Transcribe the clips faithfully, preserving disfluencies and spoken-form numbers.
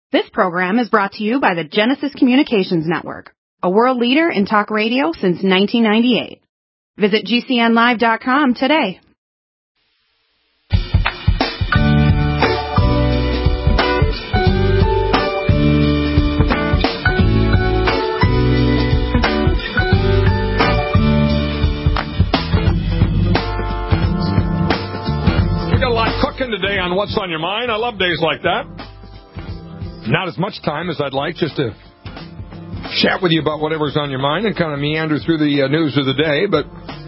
This program is brought to you by the Genesis Communications Network, a world leader in talk radio since nineteen ninety-eight. Visit G C N live dot com today. We got a lot cooking today on What's on Your Mind. I love days like that. Not as much time as I'd like just to chat with you about whatever's on your mind and kind of meander through the uh, news of the day, but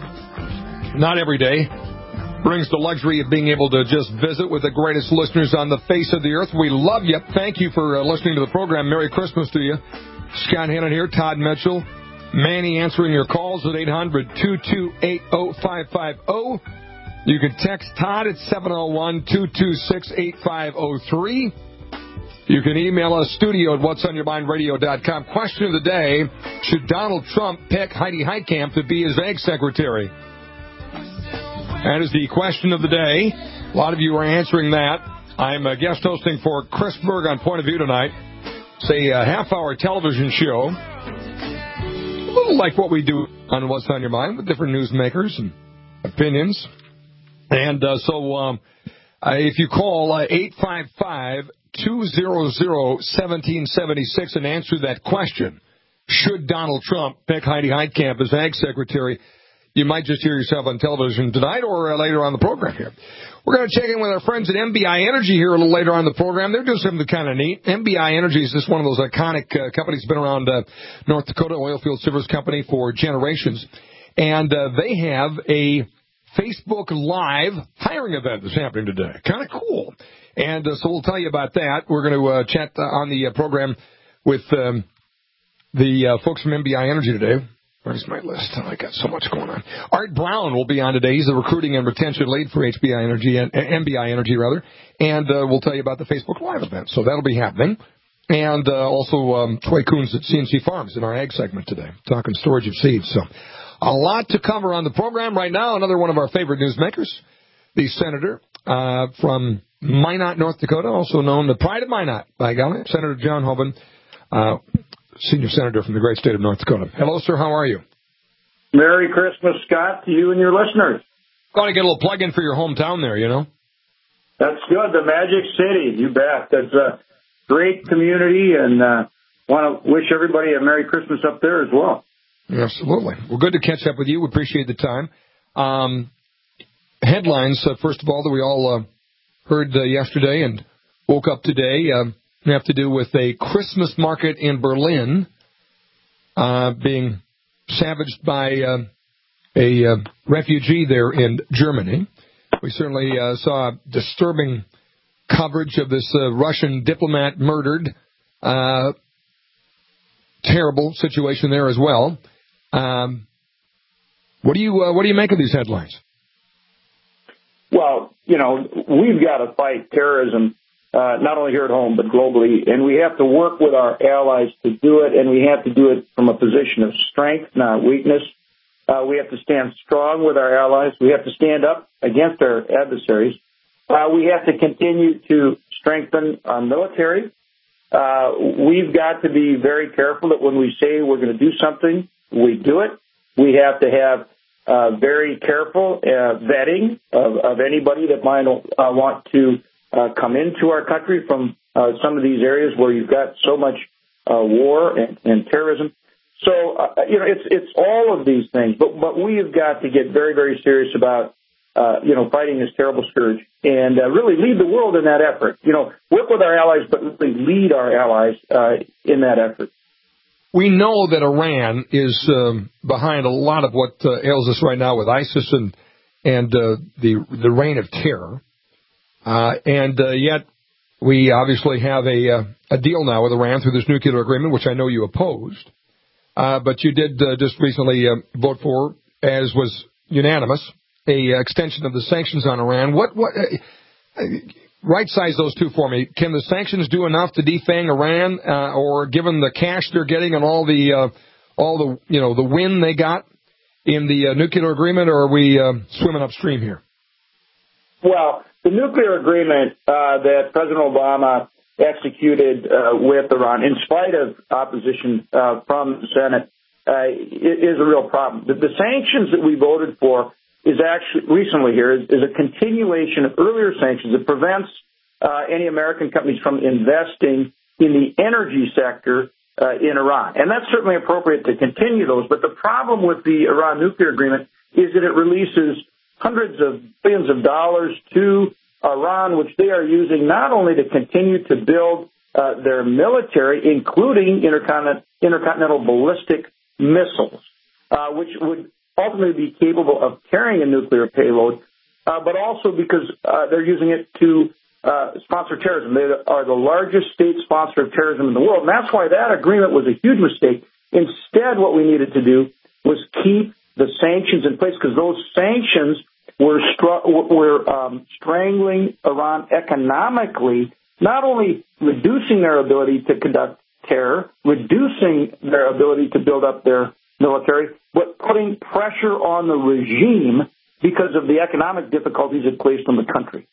not every day brings the luxury of being able to just visit with the greatest listeners on the face of the earth. We love you. Thank you for uh, listening to the program. Merry Christmas to you. Scott Hannon here, Todd Mitchell, Manny answering your calls at eight hundred, two two eight, oh five five oh. You can text Todd at seven oh one, two two six, eight five oh three. You can email us, studio at whats on your mind radio dot com. Question of the day, should Donald Trump pick Heidi Heitkamp to be his ag secretary? That is the question of the day. A lot of you are answering that. I'm uh, guest hosting for Chris Berg on Point of View tonight. It's a uh, half-hour television show, a little like what we do on What's on Your Mind with different newsmakers and opinions. And uh, so um, uh, if you call uh, eight five five, two hundred, seventeen seventy-six and answer that question, should Donald Trump pick Heidi Heitkamp as ag secretary, you might just hear yourself on television tonight or uh, later on the program here. We're going to check in with our friends at M B I Energy here a little later on the program. They're doing something kind of neat. M B I Energy is just one of those iconic uh, companies, been around uh, North Dakota, oil field service company for generations. And uh, they have a Facebook Live hiring event that's happening today. Kind of cool. And uh, so we'll tell you about that. We're going to uh, chat uh, on the uh, program with um, the uh, folks from M B I Energy today. Where's my list? Oh, I got so much going on. Art Brown will be on today. He's the recruiting and retention lead for H B I Energy, and uh, M B I Energy, rather. And uh, we'll tell you about the Facebook Live event. So that'll be happening. And uh, also um, Troy Coons at C N C Farms in our ag segment today, talking storage of seeds. So a lot to cover on the program right now. Another one of our favorite newsmakers, the senator uh, from Minot, North Dakota, also known the Pride of Minot, by golly, Senator John Hoeven, uh, senior senator from the great state of North Dakota. Hello, sir. How are you? Merry Christmas, Scott, to you and your listeners. Got to get a little plug in for your hometown there, you know. That's good. The Magic City, you bet. That's a great community, and uh, want to wish everybody a Merry Christmas up there as well. Absolutely. Well, good to catch up with you. We appreciate the time. Um, headlines, uh, first of all, that we all uh, heard uh, yesterday and woke up today um, have to do with a Christmas market in Berlin uh, being savaged by uh, a uh, refugee there in Germany. We certainly uh, saw disturbing coverage of this uh, Russian diplomat murdered. Uh, terrible situation there as well. Um, what do you uh, what do you make of these headlines? Well, you know, we've got to fight terrorism, uh, not only here at home, but globally. And we have to work with our allies to do it, and we have to do it from a position of strength, not weakness. Uh, we have to stand strong with our allies. We have to stand up against our adversaries. Uh, we have to continue to strengthen our military. Uh, we've got to be very careful that when we say we're going to do something, we do it. We have to have Uh, very careful uh, vetting of, of anybody that might uh, want to uh, come into our country from uh, some of these areas where you've got so much uh, war and, and terrorism. So, uh, you know, it's it's all of these things, but but we have got to get very, very serious about, uh, you know, fighting this terrible scourge and uh, really lead the world in that effort. You know, work with our allies, but really lead our allies uh, in that effort. We know that Iran is um, behind a lot of what uh, ails us right now with ISIS and and uh, the the reign of terror, uh, and uh, yet we obviously have a uh, a deal now with Iran through this nuclear agreement, which I know you opposed, uh, but you did uh, just recently uh, vote for, as was unanimous, a uh, extension of the sanctions on Iran. What what? Uh, Right-size those two for me. Can the sanctions do enough to defang Iran, uh, or given the cash they're getting and all the uh, all the you know the win they got in the uh, nuclear agreement, or are we uh, swimming upstream here? Well, the nuclear agreement uh, that President Obama executed uh, with Iran, in spite of opposition uh, from the Senate, uh, is a real problem. The, the sanctions that we voted for is actually recently here is, is a continuation of earlier sanctions that prevents uh, any American companies from investing in the energy sector uh, in Iran. And that's certainly appropriate to continue those. But the problem with the Iran nuclear agreement is that it releases hundreds of billions of dollars to Iran, which they are using not only to continue to build uh, their military, including intercontinental, intercontinental ballistic missiles, uh, which would ultimately be capable of carrying a nuclear payload, uh, but also because uh, they're using it to uh, sponsor terrorism. They are the largest state sponsor of terrorism in the world, and that's why that agreement was a huge mistake. Instead, what we needed to do was keep the sanctions in place, because those sanctions were, str- were um, strangling Iran economically, not only reducing their ability to conduct terror, reducing their ability to build up their military, but putting pressure on the regime because of the economic difficulties it placed on the country.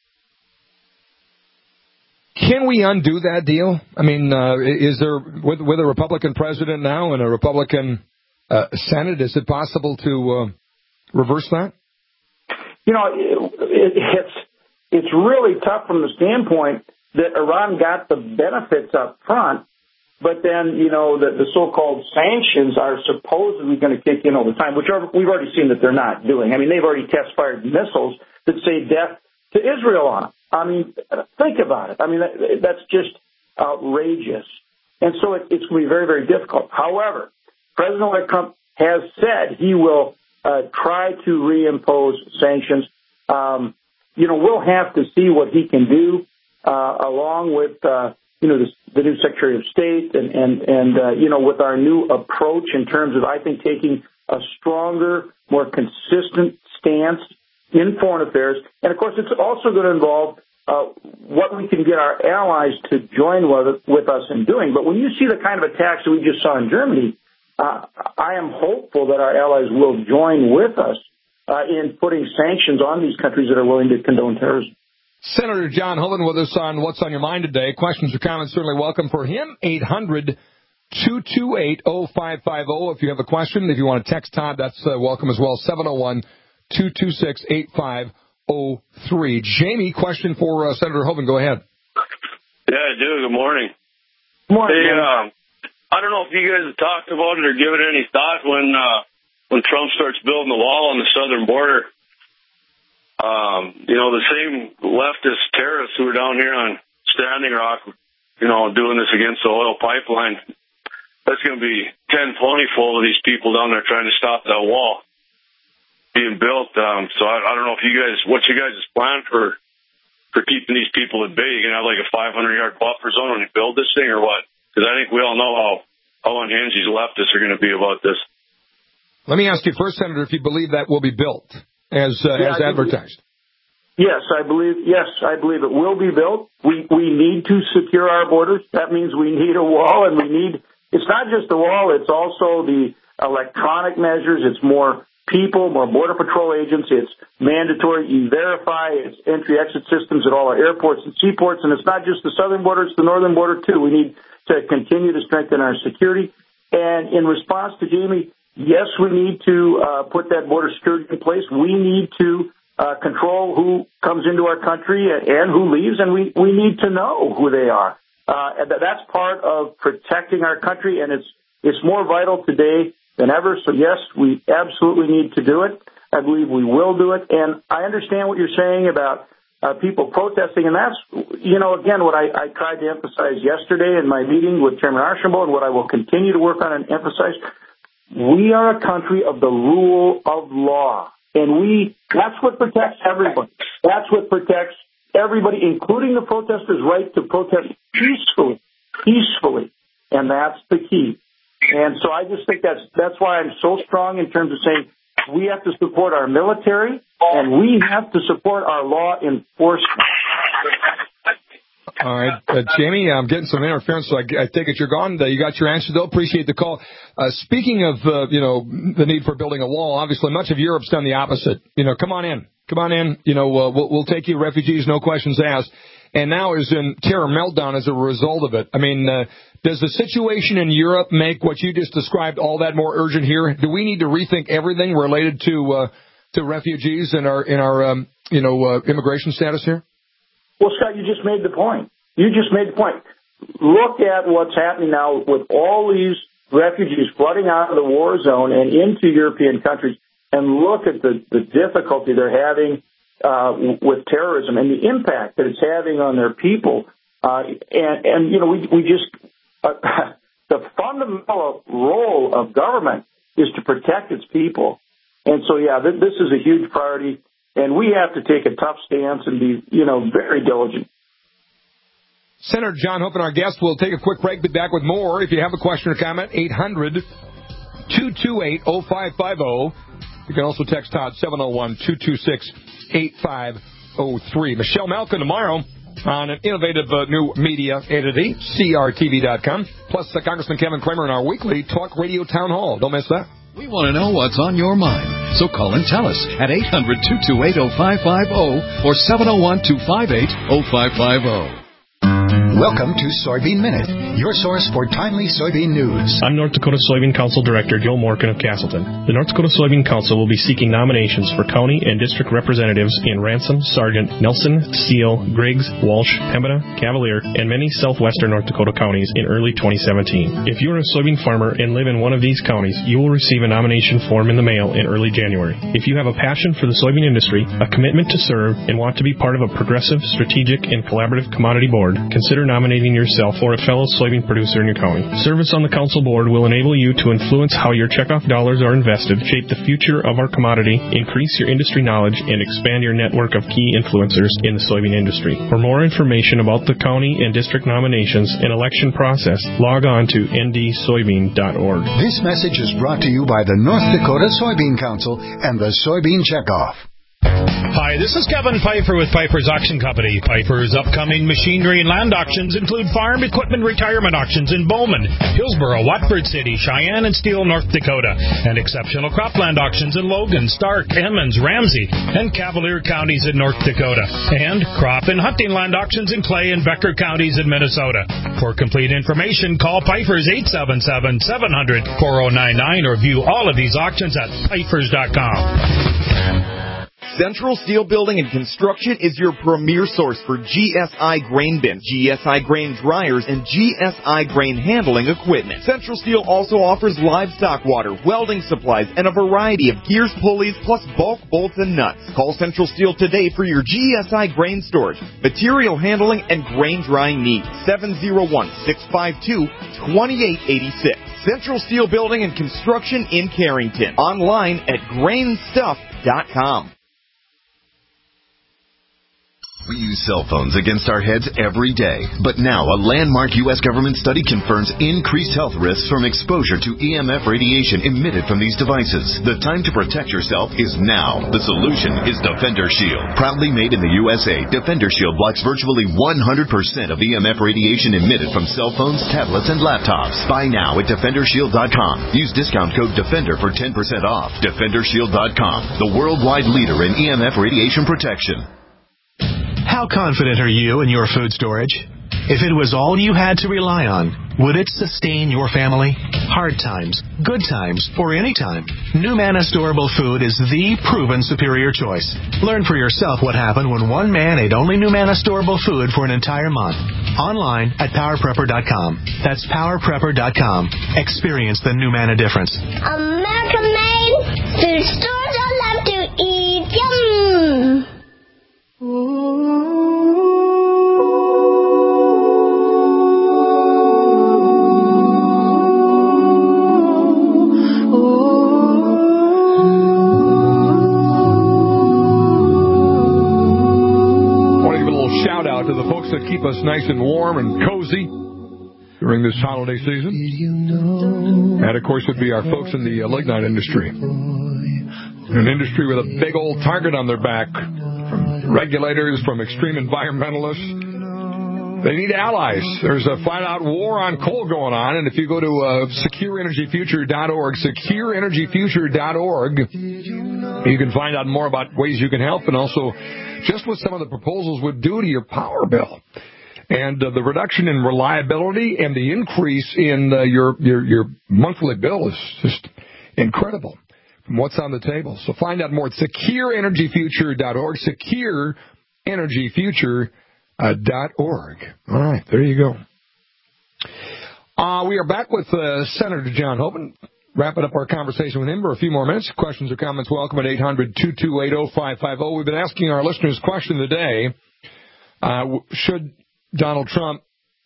Can we undo that deal? I mean, uh, is there, with, with a Republican president now and a Republican uh, Senate, is it possible to uh, reverse that? You know, it, it, it's it's really tough from the standpoint that Iran got the benefits up front, but then, you know, the, the so-called sanctions are supposedly going to kick in over time, which are, we've already seen that they're not doing. I mean, they've already test-fired missiles that say death to Israel on them. I mean, think about it. I mean, that, that's just outrageous. And so it, it's going to be very, very difficult. However, President-elect Trump has said he will uh, try to reimpose sanctions. Um, you know, we'll have to see what he can do, uh, along with, uh, you know, the, the new Secretary of State and, and, and uh, you know, with our new approach in terms of, I think, taking a stronger, more consistent stance in foreign affairs. And, of course, it's also going to involve uh, what we can get our allies to join with, with us in doing. But when you see the kind of attacks that we just saw in Germany, uh, I am hopeful that our allies will join with us uh, in putting sanctions on these countries that are willing to condone terrorism. Senator John Hoeven with us on What's on Your Mind today. Questions or comments certainly welcome for him. eight hundred two two eight oh five five oh. If you have a question, if you want to text Todd, that's uh, welcome as well. seven oh one two two six eight five oh three. Jamie, question for uh, Senator Hoeven. Go ahead. Yeah, I do. Good morning. Good morning. Hey, uh, I don't know if you guys have talked about it or given it any thought when uh, when Trump starts building the wall on the southern border. Um, you know, the same leftist terrorists who are down here on Standing Rock, you know, doing this against the oil pipeline, that's going to be ten, twenty full of these people down there trying to stop that wall being built. Um, so I, I don't know if you guys, what's your guys' plan for, for keeping these people at bay? You going to have like a five hundred yard buffer zone when you build this thing or what? Because I think we all know how, how unhinged these leftists are going to be about this. Let me ask you first, Senator, if you believe that will be built as uh, yeah, as advertised. Yes, I believe. Yes, I believe it will be built. We we need to secure our borders. That means we need a wall, and we need. It's not just the wall; it's also the electronic measures. It's more people, more border patrol agents. It's mandatory E-Verify. It's entry-exit systems at all our airports and seaports. And it's not just the southern border; it's the northern border too. We need to continue to strengthen our security. And in response to Jamie, yes, we need to uh, put that border security in place. We need to uh, control who comes into our country and who leaves, and we, we need to know who they are. Uh, and that's part of protecting our country, and it's it's more vital today than ever. So, yes, we absolutely need to do it. I believe we will do it. And I understand what you're saying about uh, people protesting, and that's, you know, again, what I, I tried to emphasize yesterday in my meeting with Chairman Archambault and what I will continue to work on and emphasize. We are a country of the rule of law, and we that's what protects everybody. That's what protects everybody, including the protesters' right to protest peacefully, peacefully, and that's the key. And so I just think that's that's why I'm so strong in terms of saying we have to support our military, and we have to support our law enforcement. All right, uh, Jamie, I'm getting some interference, so I, I take it you're gone. Uh, you got your answer, though. Appreciate the call. Uh, speaking of, uh, you know, the need for building a wall, obviously much of Europe's done the opposite. You know, come on in. Come on in. You know, uh, we'll, we'll take you, refugees, no questions asked. and now is in terror meltdown as a result of it. I mean, uh, does the situation in Europe make what you just described all that more urgent here? Do we need to rethink everything related to uh, to refugees in our in our um, you know uh, immigration status here? Well, Scott, you just made the point. You just made the point. Look at what's happening now with all these refugees flooding out of the war zone and into European countries, and look at the, the difficulty they're having uh, with terrorism and the impact that it's having on their people. Uh, and, and, you know, we, we just, uh, the fundamental role of government is to protect its people. And so, yeah, th- this is a huge priority, and we have to take a tough stance and be, you know, very diligent. Senator John Hoeven, our guest, will take a quick break, be back with more. If you have a question or comment, eight hundred, two two eight, oh five five oh. You can also text Todd, seven oh one, two two six, eight five oh three. Michelle Malkin tomorrow on an innovative uh, new media entity, C R T V dot com. Plus, uh, Congressman Kevin Kramer in our weekly Talk Radio Town Hall. Don't miss that. We want to know what's on your mind, so call and tell us at eight hundred, two two eight, oh five five oh or seven oh one, two five eight, oh five five oh. Welcome to Soybean Minute, your source for timely soybean news. I'm North Dakota Soybean Council Director Joe Morgan of Castleton. The North Dakota Soybean Council will be seeking nominations for county and district representatives in Ransom, Sargent, Nelson, Steele, Griggs, Walsh, Pembina, Cavalier, and many southwestern North Dakota counties in early twenty seventeen. If you are a soybean farmer and live in one of these counties, you will receive a nomination form in the mail in early January. If you have a passion for the soybean industry, a commitment to serve, and want to be part of a progressive, strategic, and collaborative commodity board, consider nominating yourself or a fellow soybean producer in your county. Service on the council board will enable you to influence how your checkoff dollars are invested, shape the future of our commodity, increase your industry knowledge, and expand your network of key influencers in the soybean industry. For more information about the county and district nominations and election process, log on to n d soybean dot org. This message is brought to you by the North Dakota Soybean Council and the Soybean Checkoff. Hi, this is Kevin Pfeiffer with Pfeiffer's Auction Company. Pfeiffer's upcoming machinery and land auctions include farm equipment retirement auctions in Bowman, Hillsboro, Watford City, Cheyenne, and Steele, North Dakota, and exceptional cropland auctions in Logan, Stark, Emmons, Ramsey, and Cavalier counties in North Dakota, and crop and hunting land auctions in Clay and Becker counties in Minnesota. For complete information, call Pfeiffer's eight seven seven, seven hundred, four oh nine nine or view all of these auctions at Pfeiffer's dot com. Central Steel Building and Construction is your premier source for G S I grain bins, G S I grain dryers, and G S I grain handling equipment. Central Steel also offers livestock water, welding supplies, and a variety of gears, pulleys, plus bulk bolts and nuts. Call Central Steel today for your G S I grain storage, material handling, and grain drying needs. seven oh one, six five two, two eight eight six. Central Steel Building and Construction in Carrington. Online at grain stuff dot com. We use cell phones against our heads every day. But now a landmark U S government study confirms increased health risks from exposure to E M F radiation emitted from these devices. The time to protect yourself is now. The solution is Defender Shield. Proudly made in the U S A, Defender Shield blocks virtually one hundred percent of E M F radiation emitted from cell phones, tablets, and laptops. Buy now at Defender Shield dot com. Use discount code DEFENDER for ten percent off. Defender Shield dot com, the worldwide leader in E M F radiation protection. How confident are you in your food storage? If it was all you had to rely on, would it sustain your family? Hard times, good times, or any time, NuManna Storable Food is the proven superior choice. Learn for yourself what happened when one man ate only NuManna Storable Food for an entire month. Online at power prepper dot com. That's power prepper dot com. Experience the NuManna difference. American made food stores I love to eat. Yum! To the folks that keep us nice and warm and cozy during this holiday season. That, of course, would be our folks in the uh, lignite industry. An industry with a big old target on their back from regulators, from extreme environmentalists. They need allies. There's a flat-out war on coal going on, and if you go to uh, secure energy future dot org, secure energy future dot org, You can find out more about ways you can help and also just what some of the proposals would do to your power bill. And uh, the reduction in reliability and the increase in uh, your, your your monthly bill is just incredible from what's on the table. So find out more at secure energy future dot org, secure energy future dot org. All right, there you go. Uh, we are back with uh, Senator John Hoeven, wrapping up our conversation with him for a few more minutes. Questions or comments, welcome at eight hundred, two two eight, oh five five oh. We've been asking our listeners question of the day. Uh, should Donald Trump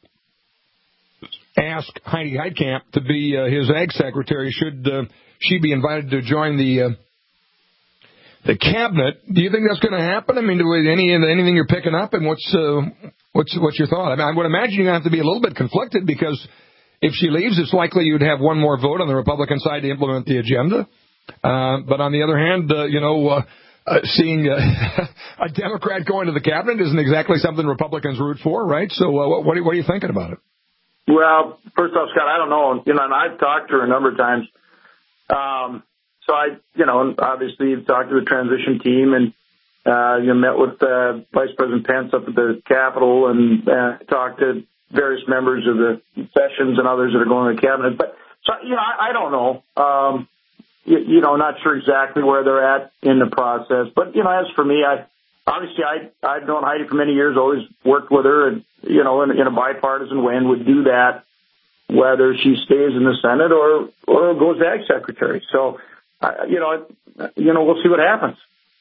ask Heidi Heitkamp to be uh, his ag secretary? Should uh, she be invited to join the uh, the cabinet? Do you think that's going to happen? I mean, do any anything you're picking up, and what's uh, what's what's your thought? I mean, I would imagine you're going to have to be a little bit conflicted because if she leaves, it's likely you'd have one more vote on the Republican side to implement the agenda. Uh, but on the other hand, uh, you know. Uh, Uh, seeing uh, a Democrat going to the cabinet isn't exactly something Republicans root for, right? So uh, what, what, are, what are you thinking about it? Well, first off, Scott, I don't know. You know, and I've talked to her a number of times. Um, so I, you know, obviously talked to the transition team and, uh, you know, met with uh, Vice President Pence up at the Capitol and uh, talked to various members of the sessions and others that are going to the cabinet. But, so, you know, I, I don't know. Um, You, you know, not sure exactly where they're at in the process. But, you know, as for me, I obviously I, I've known Heidi for many years, always worked with her, and, you know, in, in a bipartisan way, and would do that whether she stays in the Senate or, or goes to Ag Secretary. So, uh, you know, you know, we'll see what happens.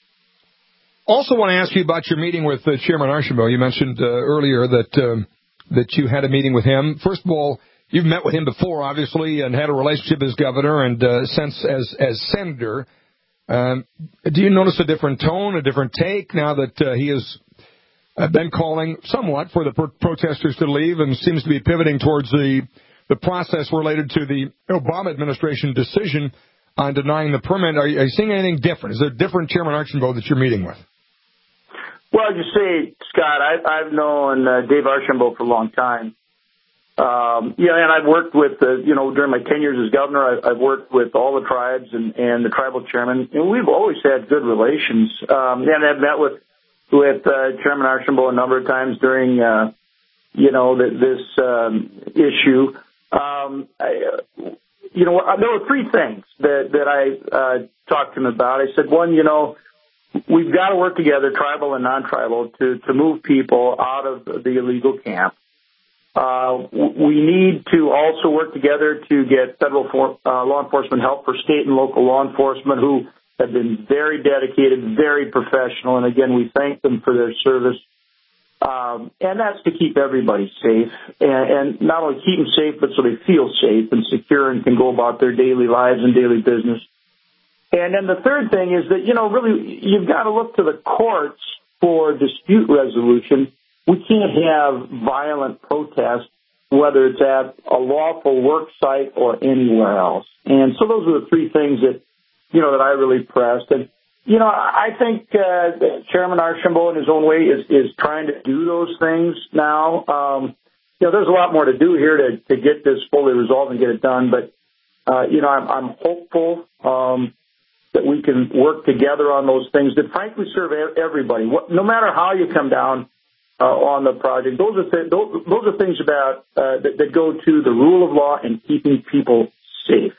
Also want to ask you about your meeting with uh, Chairman Archambault. You mentioned uh, earlier that um, that you had a meeting with him. First of all, you've met with him before, obviously, and had a relationship as governor and uh, since as as senator. Um, do you notice a different tone, a different take now that uh, he has uh, been calling somewhat for the pro- protesters to leave and seems to be pivoting towards the the process related to the Obama administration decision on denying the permit? Are you, are you seeing anything different? Is there a different Chairman Archambault that you're meeting with? Well, as you say, Scott, I, I've known uh, Dave Archambault for a long time. Um, yeah, and I've worked with, uh, you know, during my ten years as governor, I, I've worked with all the tribes and, and the tribal chairmen, and we've always had good relations. Um, and I've met with, with, uh, Chairman Archambault a number of times during, uh, you know, the, this, um, issue. Um, I, you know, there were three things that, that I, uh, talked to him about. I said, one, you know, we've got to work together, tribal and non-tribal, to, to move people out of the illegal camp. Uh, we need to also work together to get federal for, uh, law enforcement help for state and local law enforcement who have been very dedicated, very professional. And again, we thank them for their service. Um, and that's to keep everybody safe and, and not only keep them safe, but so they feel safe and secure and can go about their daily lives and daily business. And then the third thing is that, you know, really you've got to look to the courts for dispute resolution. We can't have violent protests, whether it's at a lawful work site or anywhere else. And so those are the three things that, you know, that I really pressed. And, you know, I think uh, that Chairman Archambault in his own way is, is trying to do those things now. Um, you know, there's a lot more to do here to, to get this fully resolved and get it done. But, uh, you know, I'm, I'm hopeful um, that we can work together on those things that frankly serve everybody. No matter how you come down Uh, on the project. Those are th- those, those are things about uh, that, that go to the rule of law and keeping people safe.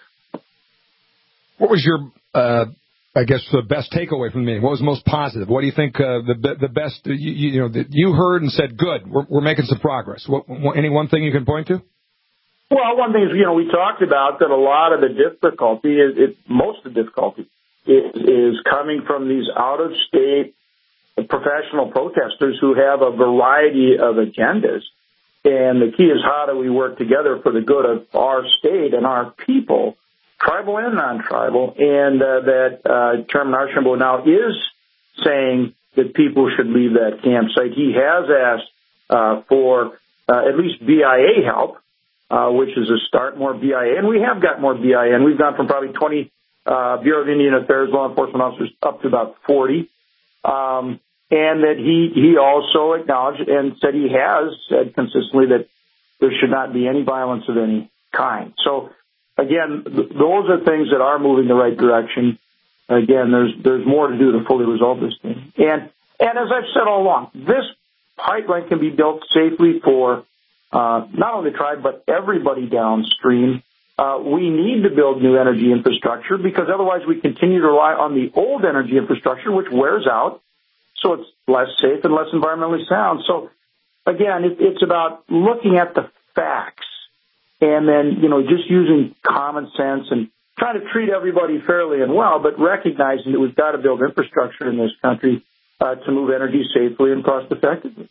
What was your, uh, I guess, the best takeaway from the meeting? What was most positive? What do you think uh, the the best you, you know that you heard and said, good, we're, we're making some progress? What, any one thing you can point to? Well, one thing is, you know, we talked about that a lot of the difficulty is it, most of the difficulty is, is coming from these out of state professional protesters who have a variety of agendas. And the key is how do we work together for the good of our state and our people, tribal and non-tribal, and uh, that uh, Chairman Archambault now is saying that people should leave that campsite. He has asked uh, for uh, at least B I A help, uh, which is a start, more B I A. And we have got more B I A, and we've gone from probably twenty uh, Bureau of Indian Affairs law enforcement officers up to about forty. Um, and that he, he also acknowledged and said he has said consistently that there should not be any violence of any kind. So, again, th- those are things that are moving the right direction. again, there's there's more to do to fully resolve this thing. And and as I've said all along, this pipeline can be built safely for uh, not only the tribe but everybody downstream. Uh, we need to build new energy infrastructure because otherwise we continue to rely on the old energy infrastructure, which wears out, so it's less safe and less environmentally sound. So, again, it, it's about looking at the facts and then, you know, just using common sense and trying to treat everybody fairly and well, but recognizing that we've got to build infrastructure in this country uh, to move energy safely and cost-effectively.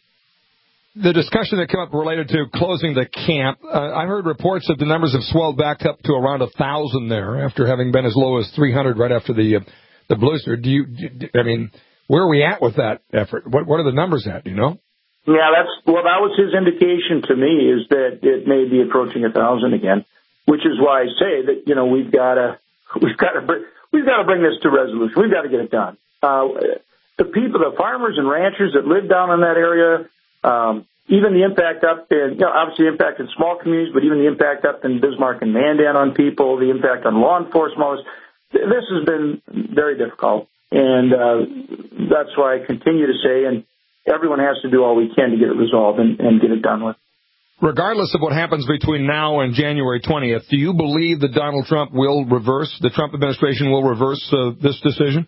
The discussion that came up related to closing the camp, uh, I heard reports that the numbers have swelled back up to around one thousand there after having been as low as three hundred right after the uh, the blizzard. Do you, do, I mean, where are we at with that effort? What, what are the numbers at, do you know? Yeah, that's, well, that was his indication to me, is that it may be approaching one thousand again, which is why I say that, you know, we've got to, we've got to, bring, we've got to bring this to resolution. We've got to get it done. Uh, the people, the farmers and ranchers that live down in that area, Um, even the impact up in, you know, obviously the impact in small communities, but even the impact up in Bismarck and Mandan on people, the impact on law enforcement, this has been very difficult. And uh, that's why I continue to say, and everyone has to do all we can to get it resolved and, and get it done with. Regardless of what happens between now and January twentieth, do you believe that Donald Trump will reverse, the Trump administration will reverse uh, this decision?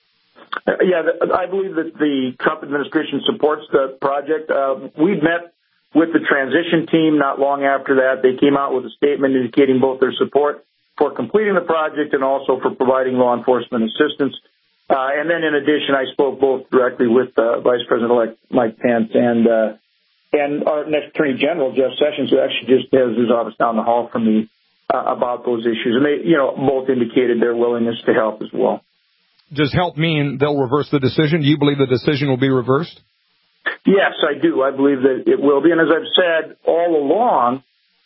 Uh, yeah, I believe that the Trump administration supports the project. Uh, we met with the transition team not long after that. They came out with a statement indicating both their support for completing the project and also for providing law enforcement assistance. Uh, and then in addition, I spoke both directly with uh, Vice President-elect Mike Pence and uh, and our next Attorney General, Jeff Sessions, who actually just has his office down the hall from me uh, about those issues. And they, you know, both indicated their willingness to help as well. Does help mean they'll reverse the decision? Do you believe the decision will be reversed? Yes, I do. I believe that it will be. And as I've said all along,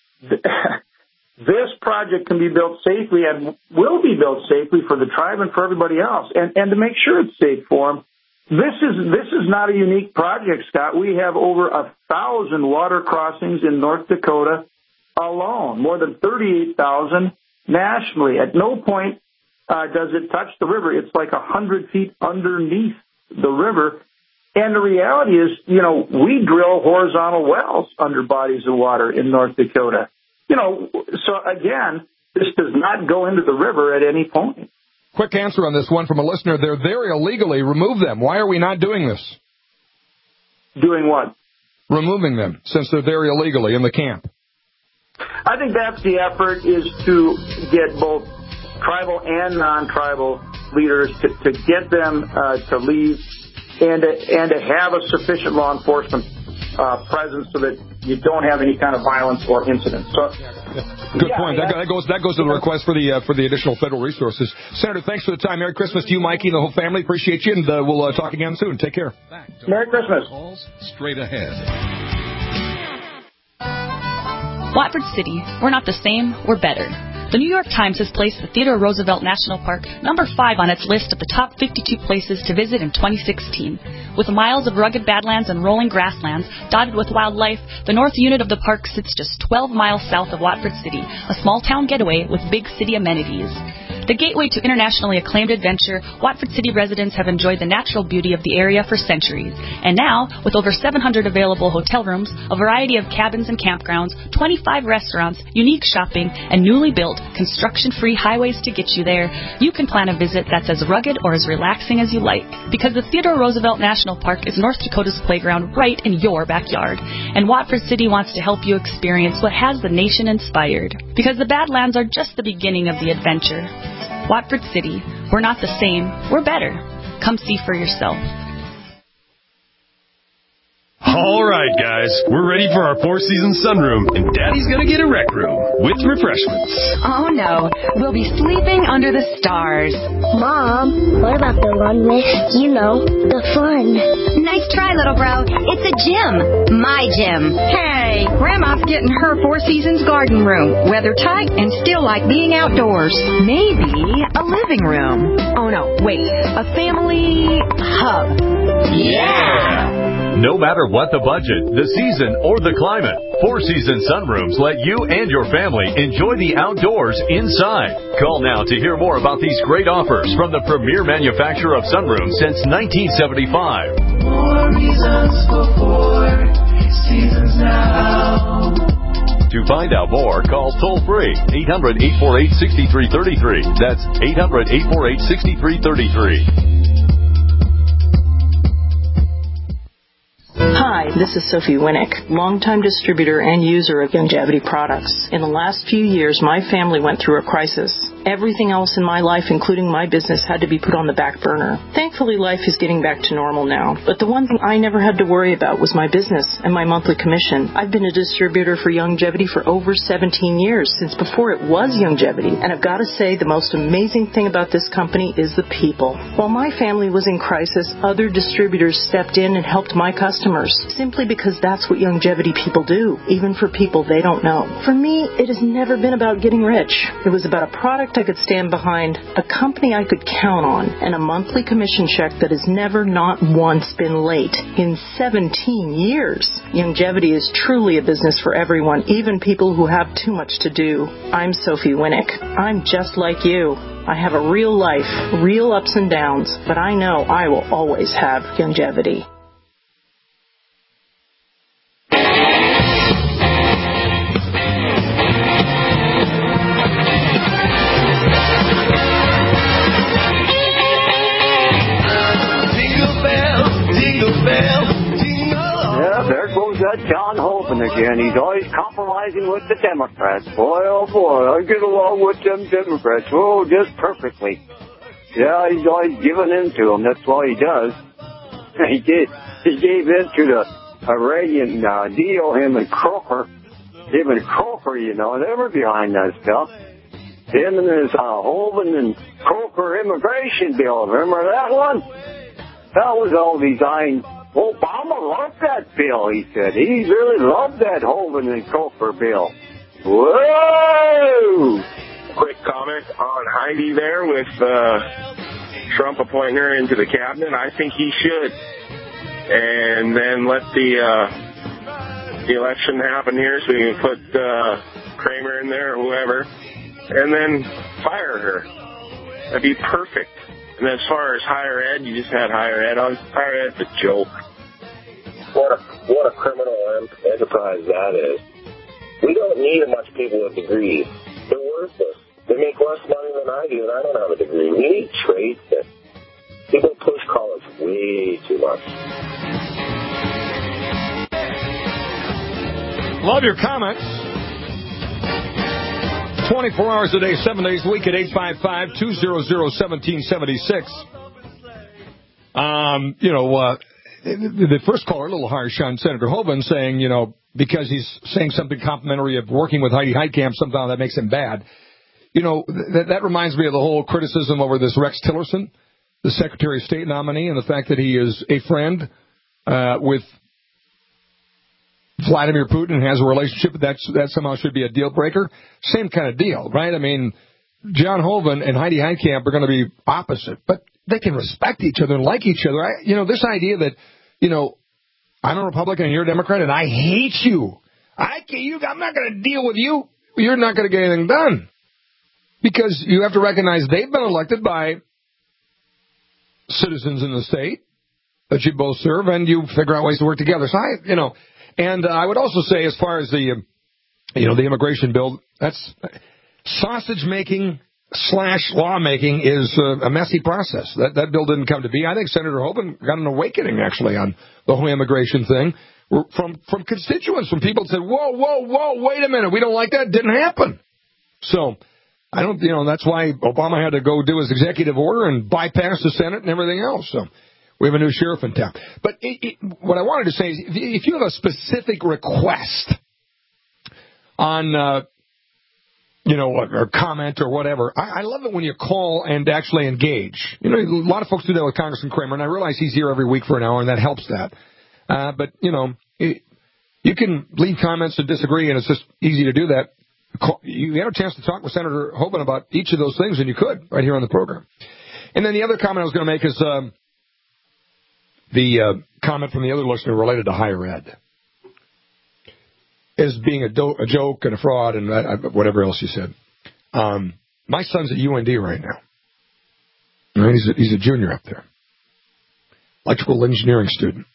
this project can be built safely and will be built safely for the tribe and for everybody else. And, and to make sure it's safe for them, this is, this is not a unique project, Scott. We have over a thousand water crossings in North Dakota alone, more than thirty-eight thousand nationally. At no point Uh, does it touch the river? It's like a hundred feet underneath the river. And the reality is, you know, we drill horizontal wells under bodies of water in North Dakota. You know, so again, this does not go into the river at any point. Quick answer on this one from a listener. They're there illegally. Remove them. Why are we not doing this? Doing what? Removing them, since they're there illegally in the camp. I think that's the effort, is to get both tribal and non-tribal leaders to, to get them uh, to leave and to, and to have a sufficient law enforcement uh, presence so that you don't have any kind of violence or incident. So, good yeah, point. That, that goes that goes to the request for the uh, for the additional federal resources. Senator, thanks for the time. Merry Christmas to you, Mikey, and the whole family. Appreciate you, and uh, we'll uh, talk again soon. Take care. Merry Christmas. Straight ahead. Watford City. We're not the same. We're better. The New York Times has placed the Theodore Roosevelt National Park number five on its list of the top fifty-two places to visit in twenty sixteen. With miles of rugged badlands and rolling grasslands dotted with wildlife, the north unit of the park sits just twelve miles south of Watford City, a small-town getaway with big city amenities. The gateway to internationally acclaimed adventure, Watford City residents have enjoyed the natural beauty of the area for centuries. And now, with over seven hundred available hotel rooms, a variety of cabins and campgrounds, twenty-five restaurants, unique shopping, and newly built, construction-free highways to get you there, you can plan a visit that's as rugged or as relaxing as you like. Because the Theodore Roosevelt National Park is North Dakota's playground right in your backyard. And Watford City wants to help you experience what has the nation inspired. Because the Badlands are just the beginning of the adventure. Watford City, we're not the same, we're better. Come see for yourself. All right, guys, we're ready for our Four Seasons sunroom, and Daddy's gonna get a rec room with refreshments. Oh, no. We'll be sleeping under the stars. Mom, what about the run with, you know, the fun? Nice try, little bro. It's a gym. My gym. Hey, Grandma's getting her Four Seasons garden room. Weather tight and still like being outdoors. Maybe a living room. Oh, no, wait. A family hub. Yeah! No matter what the budget, the season, or the climate, Four Seasons Sunrooms let you and your family enjoy the outdoors inside. Call now to hear more about these great offers from the premier manufacturer of sunrooms since nineteen seventy-five. More reasons for Four Seasons now. To find out more, call toll-free eight hundred, eight four eight, six three three three. That's eight hundred, eight four eight, six three three three. Hi, this is Sophie Winnick, longtime distributor and user of Youngevity products. In the last few years, my family went through a crisis. Everything else in my life, including my business, had to be put on the back burner. Thankfully, life is getting back to normal now. But the one thing I never had to worry about was my business and my monthly commission. I've been a distributor for Youngevity for over seventeen years, since before it was Youngevity. And I've got to say, the most amazing thing about this company is the people. While my family was in crisis, other distributors stepped in and helped my customers, simply because that's what Youngevity people do, even for people they don't know. For me, it has never been about getting rich. It was about a product I could stand behind, a company I could count on, and a monthly commission check that has never, not once, been late in seventeen years. Youngevity is truly a business for everyone, even people who have too much to do. I'm Sophie Winnick. I'm just like you. I have a real life, real ups and downs, but I know I will always have Youngevity. John Hoeven again. He's always compromising with the Democrats. Boy, oh boy, I get along with them Democrats. Oh, just perfectly. Yeah, he's always giving in to them. That's all he does. He did. He gave in to the Iranian uh, deal, him and Croker. Him and Croker, you know, they were behind that stuff. Him and his uh, Hoeven and Croker immigration bill. Remember that one? That was all designed. Obama loved that bill, he said. He really loved that Hoeven and Coker bill. Whoa! Quick comment on Heidi there with uh, Trump appointing her into the cabinet. I think he should. And then let the uh, the election happen here so we can put uh, Kramer in there or whoever. And then fire her. That'd be perfect. And as far as higher ed, you just had higher ed on. Higher ed's a joke. What a, what a criminal enterprise that is. We don't need much people with degrees. They're worthless. They make less money than I do, and I don't have a degree. We need trades that people push college way too much. Love your comments. twenty-four hours a day, seven days a week at eight five five, two hundred, seventeen seventy-six. Um, you know, uh, the first caller, a little harsh on Senator Hoeven, saying, you know, because he's saying something complimentary of working with Heidi Heitkamp, somehow that makes him bad. You know, th- that reminds me of the whole criticism over this Rex Tillerson, the Secretary of State nominee, and the fact that he is a friend uh, with Vladimir Putin and has a relationship that that somehow should be a deal breaker. Same kind of deal, right? I mean, John Hoeven and Heidi Heitkamp are going to be opposite, but they can respect each other and like each other. I, you know, this idea that, you know, I'm a Republican and you're a Democrat and I hate you. I can't, you, I'm not going to deal with you. You're not going to get anything done. Because you have to recognize they've been elected by citizens in the state that you both serve, and you figure out ways to work together. So I, you know, and uh, I would also say, as far as the, uh, you know, the immigration bill, that's sausage making slash lawmaking is uh, a messy process. That that bill didn't come to be. I think Senator Hoeven got an awakening actually on the whole immigration thing from from constituents, from people that said, "Whoa, whoa, whoa, wait a minute, we don't like that." Didn't happen. So I don't, you know, that's why Obama had to go do his executive order and bypass the Senate and everything else. So we have a new sheriff in town. But it, it, what I wanted to say is, if you have a specific request on, uh, you know, or comment or whatever, I, I love it when you call and actually engage. You know, a lot of folks do that with Congressman Kramer, and I realize he's here every week for an hour, and that helps that. Uh, but, you know, it, you can leave comments and disagree, and it's just easy to do that. You had a chance to talk with Senator Hoeven about each of those things, and you could right here on the program. And then the other comment I was going to make is um, the uh, comment from the other listener related to higher ed. as being a, do- a joke and a fraud and uh, whatever else you said. Um, my son's at U N D right now. Right? He's, a, he's a junior up there. Electrical engineering student.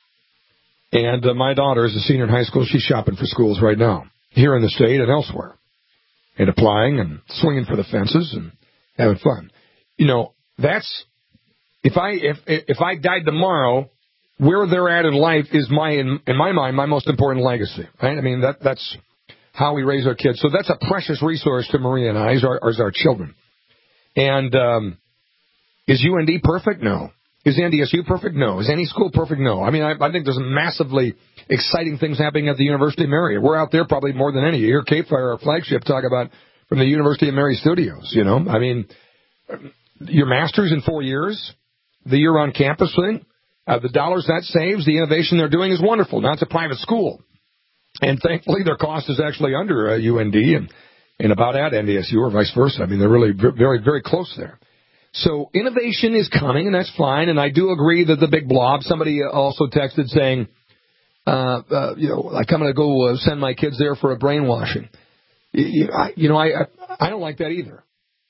And uh, my daughter is a senior in high school. She's shopping for schools right now, here in the state and elsewhere, and applying and swinging for the fences and having fun. You know, that's if I if if I died tomorrow, where they're at in life is my in, in my mind my most important legacy. Right? I mean that that's how we raise our kids. So that's a precious resource to Maria and I, as our, as our children. And um, is U N D perfect? No. Is N D S U perfect? No. Is any school perfect? No. I mean, I, I think there's massively exciting things happening at the University of Mary. We're out there probably more than any. You hear Cape Fire, our flagship, talk about from the University of Mary studios, you know. I mean, your master's in four years, the year on campus thing, uh, the dollars that saves, the innovation they're doing is wonderful. Now, it's a private school. And thankfully, their cost is actually under uh, U N D and, and about at N D S U or vice versa. I mean, they're really very, very close there. So innovation is coming, and that's fine. And I do agree that the big blob, somebody also texted saying, uh, uh, you know, like I'm going to go uh, send my kids there for a brainwashing. You, I, you know, I, I I don't like that either.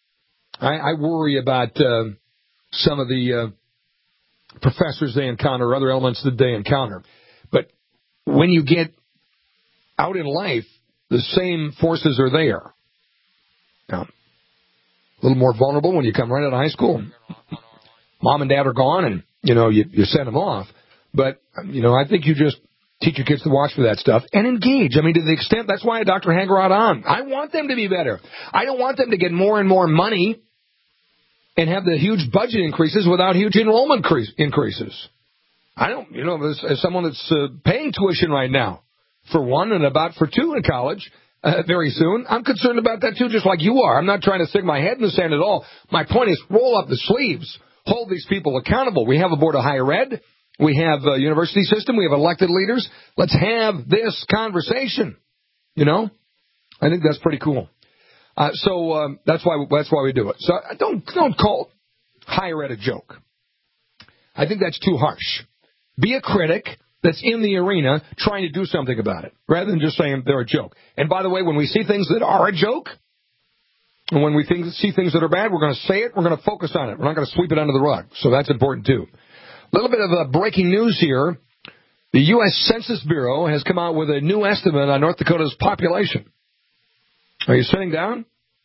I, I worry about uh, some of the uh, professors they encounter, or other elements that they encounter. But when you get out in life, the same forces are there. Now, a little more vulnerable when you come right out of high school. Mom and dad are gone, and, you know, you, you send them off. But, you know, I think you just teach your kids to watch for that stuff and engage. I mean, to the extent, that's why I had Doctor Hangarot on. I want them to be better. I don't want them to get more and more money and have the huge budget increases without huge enrollment increases. I don't, you know, as, as someone that's uh, paying tuition right now, for one, and about for two in college, Uh, very soon. I'm concerned about that, too, just like you are. I'm not trying to stick my head in the sand at all. My point is, roll up the sleeves. Hold these people accountable. We have a board of higher ed. We have a university system. We have elected leaders. Let's have this conversation. You know? I think that's pretty cool. Uh, so um, that's why that's why we do it. So don't don't call higher ed a joke. I think that's too harsh. Be a critic that's in the arena trying to do something about it, rather than just saying they're a joke. And by the way, when we see things that are a joke, and when we think, see things that are bad, we're going to say it, we're going to focus on it. We're not going to sweep it under the rug. So that's important, too. A little bit of uh, breaking news here. The U S Census Bureau has come out with a new estimate on North Dakota's population. Are you sitting down?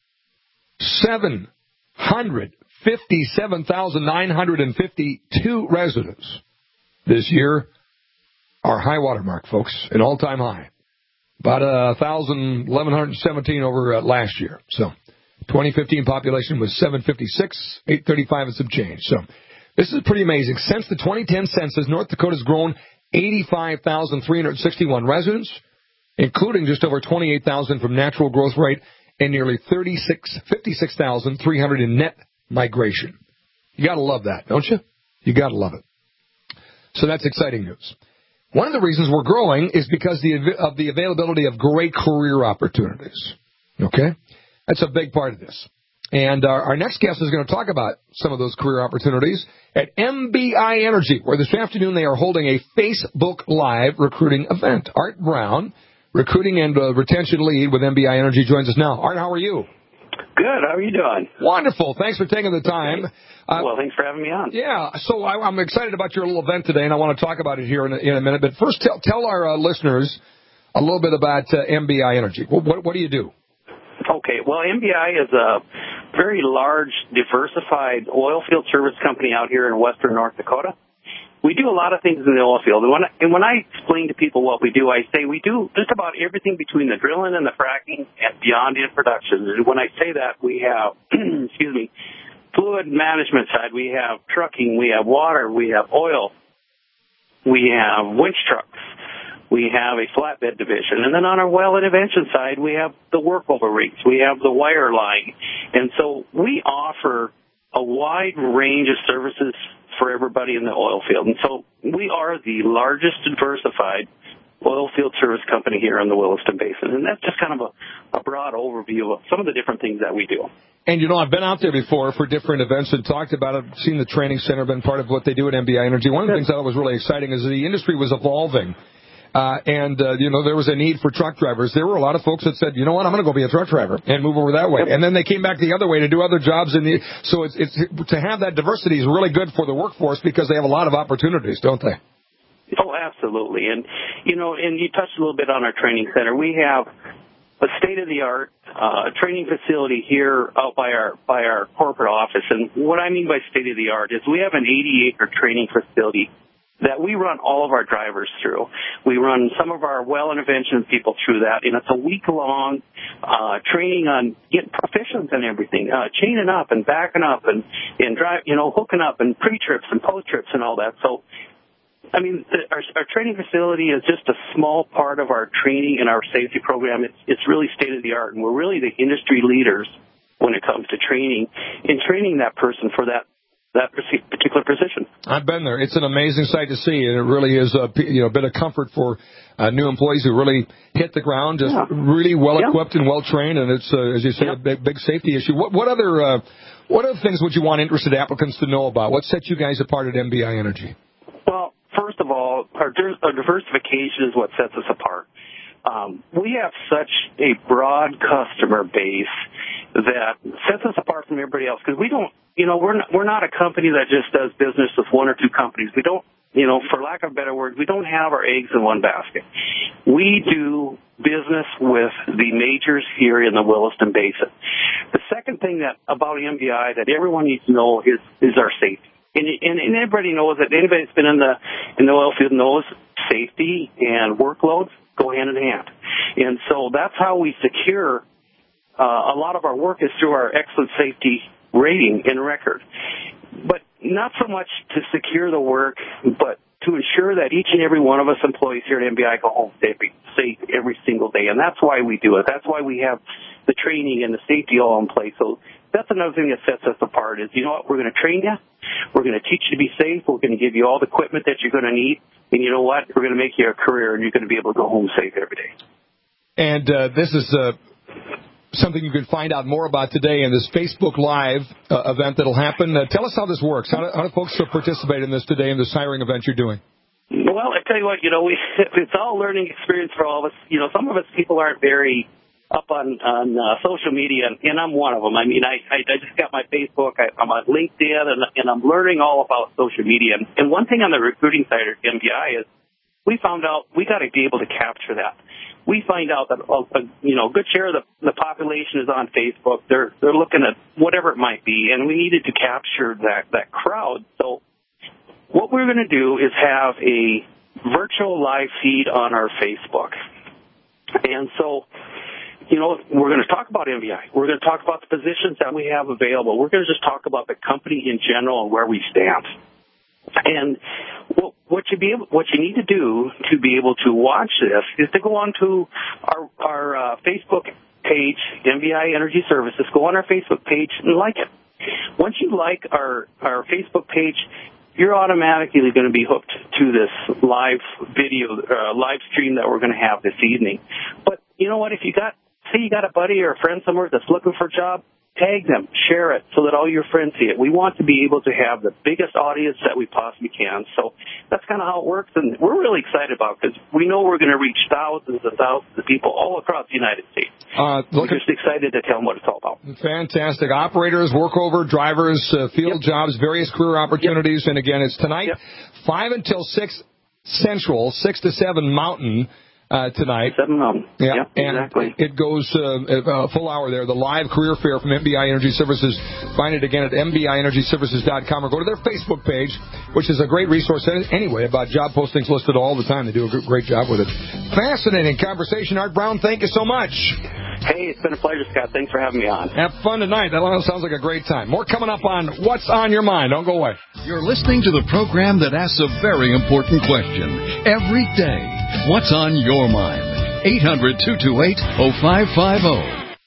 seven hundred fifty-seven thousand nine hundred fifty-two residents this year. Our high water mark, folks, an all-time high. About uh, one thousand, eleven seventeen over uh, last year. So twenty fifteen population was seven fifty-six, eight thirty-five and some change. So this is pretty amazing. Since the twenty ten census, North Dakota's grown eighty-five thousand three hundred sixty-one residents, including just over twenty-eight thousand from natural growth rate and nearly thirty-six, fifty-six thousand three hundred in net migration. You got to love that, don't you? You got to love it. So that's exciting news. One of the reasons we're growing is because of the availability of great career opportunities. Okay? That's a big part of this. And our, our next guest is going to talk about some of those career opportunities at M B I Energy, where this afternoon they are holding a Facebook Live recruiting event. Art Brown, recruiting and uh, retention lead with M B I Energy, joins us now. Art, how are you? Good. How are you doing? Wonderful. Thanks for taking the time. Uh, well, thanks for having me on. Yeah. So I, I'm excited about your little event today, and I want to talk about it here in a, in a minute. But first, tell, tell our uh, listeners a little bit about uh, M B I Energy. What, what, what do you do? Okay. Well, M B I is a very large, diversified oil field service company out here in western North Dakota. We do a lot of things in the oil field. And when I, and when I explain to people what we do, I say we do just about everything between the drilling and the fracking and beyond in production. And when I say that, we have, excuse me, fluid management side. We have trucking. We have water. We have oil. We have winch trucks. We have a flatbed division. And then on our well intervention side, we have the workover rigs. We have the wire line. And so we offer a wide range of services for everybody in the oil field. And so we are the largest diversified oil field service company here in the Williston Basin. And that's just kind of a, a broad overview of some of the different things that we do. And, you know, I've been out there before for different events and talked about it, seen the training center, been part of what they do at M B I Energy. One of the things that was really exciting is the industry was evolving. uh, and, uh, you know, there was a need for truck drivers. There were a lot of folks that said, you know what, I'm going to go be a truck driver and move over that way. Yep. And then they came back the other way to do other jobs. In the, so it's, it's to have that diversity is really good for the workforce because they have a lot of opportunities, don't they? Oh, absolutely. And, you know, and you touched a little bit on our training center. We have a state-of-the-art uh, training facility here out by our by our corporate office. And what I mean by state-of-the-art is we have an eighty-acre training facility that we run all of our drivers through. We run some of our well intervention people through that, and it's a week-long uh, training on getting proficient in everything, uh, chaining up and backing up and, and drive, you know, hooking up and pre-trips and post-trips and all that. So, I mean, the, our, our training facility is just a small part of our training and our safety program. It's, it's really state-of-the-art, and we're really the industry leaders when it comes to training and training that person for that that particular position. I've been there. It's an amazing sight to see, and it really is a, you know, a bit of comfort for uh, new employees who really hit the ground, just yeah. really well equipped yeah. and well trained, and it's, uh, as you say, yeah. a big, big safety issue. What, what other uh, what other things would you want interested applicants to know about? What sets you guys apart at M B I Energy? Well, first of all, our, our diversification is what sets us apart. Um, we have such a broad customer base that sets us apart from everybody else because we don't, you know, we're not, we're not a company that just does business with one or two companies. We don't, you know, for lack of better words, we don't have our eggs in one basket. We do business with the majors here in the Williston Basin. The second thing that about M B I that everyone needs to know is is our safety. And, and, and everybody knows that anybody that's been in the in the oil field knows safety and workloads go hand in hand. And so that's how we secure uh, a lot of our work is through our excellent safety rating and record. But not so much to secure the work, but to ensure that each and every one of us employees here at M B I go home safe, safe every single day. And that's why we do it. That's why we have the training and the safety all in place. So that's another thing that sets us apart is, you know what, we're going to train you. We're going to teach you to be safe. We're going to give you all the equipment that you're going to need. And you know what? We're going to make you a career, and you're going to be able to go home safe every day. And uh, this is uh, something you can find out more about today in this Facebook Live uh, event that will happen. Uh, tell us how this works. How do, how do folks participate in this today in this hiring event you're doing? Well, I tell you what, you know, we, it's all a learning experience for all of us. You know, some of us people aren't very up on on uh, social media, and, and I'm one of them. I mean, I, I, I just got my Facebook. I, I'm on LinkedIn, and, and I'm learning all about social media. And, and one thing on the recruiting side at M B I is we found out we got to be able to capture that. We find out that a, you know a good share of the, the population is on Facebook. They're they're looking at whatever it might be, and we needed to capture that that crowd. So what we're going to do is have a virtual live feed on our Facebook, and so. You know, we're going to talk about M B I. We're going to talk about the positions that we have available. We're going to just talk about the company in general and where we stand. And what, what you be able, what you need to do to be able to watch this is to go on to our our uh, Facebook page, M B I Energy Services. Go on our Facebook page and like it. Once you like our our Facebook page, you're automatically going to be hooked to this live video, uh, live stream that we're going to have this evening. But you know what? If you got Say you got a buddy or a friend somewhere that's looking for a job, tag them, share it so that all your friends see it. We want to be able to have the biggest audience that we possibly can. So that's kind of how it works, and we're really excited about it because we know we're going to reach thousands and thousands of people all across the United States. Uh, we're just excited to tell them what it's all about. Fantastic. Operators, workover, drivers, uh, field yep. jobs, various career opportunities. Yep. And again, it's tonight, yep. five until six Central, six to seven Mountain. Uh, tonight. Seven Mountain. Yeah, yep, exactly. And it goes uh, a full hour there. The live career fair from M B I Energy Services. Find it again at M B I energy services dot com or go to their Facebook page, which is a great resource anyway about job postings listed all the time. They do a great job with it. Fascinating conversation. Art Brown, thank you so much. Hey, it's been a pleasure, Scott. Thanks for having me on. Have fun tonight. That sounds like a great time. More coming up on What's on Your Mind. Don't go away. You're listening to the program that asks a very important question every day. What's on your mind? eight hundred, two two eight, oh five five oh.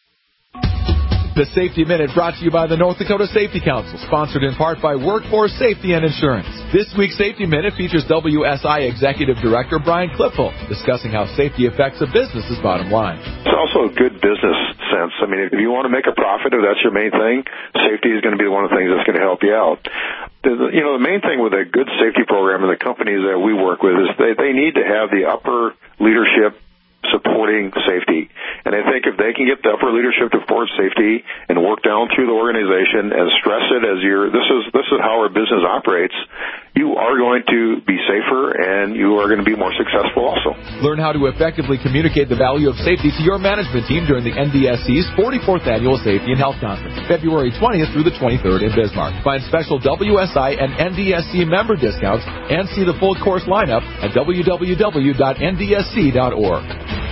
The Safety Minute brought to you by the North Dakota Safety Council, sponsored in part by Workforce Safety and Insurance. This week's Safety Minute features W S I Executive Director Brian Klippel discussing how safety affects a business's bottom line. It's also a good business sense. I mean, if you want to make a profit, if that's your main thing, safety is going to be one of the things that's going to help you out. the, you know, the main thing with a good safety program in the companies that we work with is they, they need to have the upper leadership supporting safety. And I think if they can get the upper leadership to support safety and work down through the organization and stress it as your, this is, this is how our business operates, you are going to be safer and you are going to be more successful also. Learn how to effectively communicate the value of safety to your management team during the N D S C's forty-fourth Annual Safety and Health Conference, February twentieth through the twenty-third in Bismarck. Find special W S I and N D S C member discounts and see the full course lineup at w w w dot n d s c dot org.